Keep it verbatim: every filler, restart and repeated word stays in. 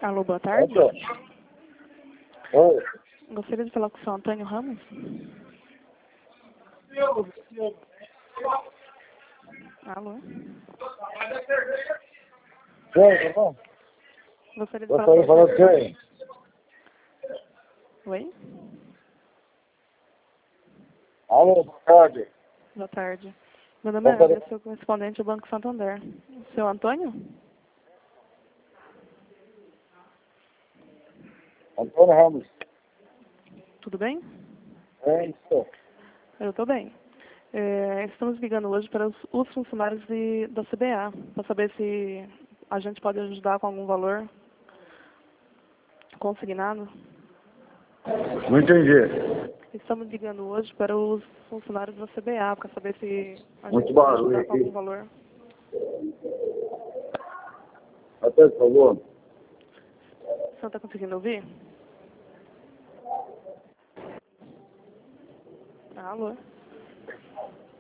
Alô, boa tarde. Oi. Gostaria de falar com o senhor Antônio Ramos? Alô? Quem, tá bom? Gostaria de Gostaria falar com de o falar senhor... com quem? Oi? Alô, boa tarde. Boa tarde. Meu nome é Gostaria- André, sou correspondente do Banco Santander. O senhor Antônio? Antônio Ramos. Tudo bem? É isso. Eu estou bem. É, estamos ligando hoje para os, os funcionários de, da C B A, para saber se a gente pode ajudar com algum valor consignado. Não entendi. Estamos ligando hoje para os funcionários da C B A, para saber se a Muito gente pode barulho ajudar com algum aqui. valor. Até, por favor. O senhor está conseguindo ouvir? Alô?